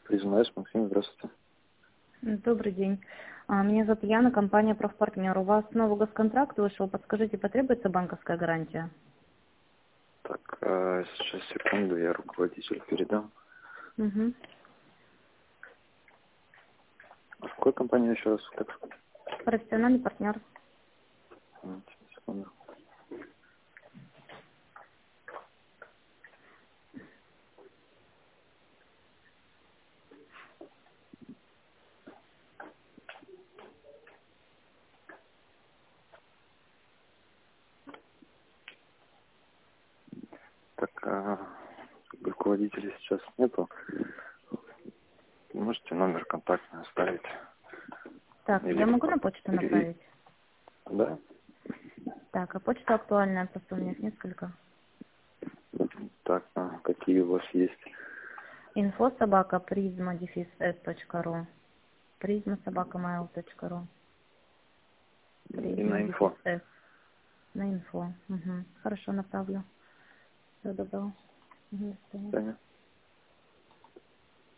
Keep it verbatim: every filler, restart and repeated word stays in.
Призма С, Максим, здравствуйте. Добрый день. А, Меня зовут Яна, компания «Профпартнер». У вас новый госконтракт вышел. Подскажите, потребуется банковская гарантия? Так, а, сейчас, секунду, я руководителю передам. Угу. А в какой компании еще раз? Так, Профессиональный партнер. м, секунду. Так, а, руководителя сейчас нету. Можете номер контактный оставить? Так, Или, я могу на почту или, направить? да? Так, а почта актуальная, просто у меня их несколько. Так, а, какие у вас есть? Инфо собака призма дефис с точка ру. Призма собака mail точка ру. И на Призма дефис инфо. с. На инфо. Угу. Хорошо, направлю. Всего доброго. Мгм, до свидания. Понятно.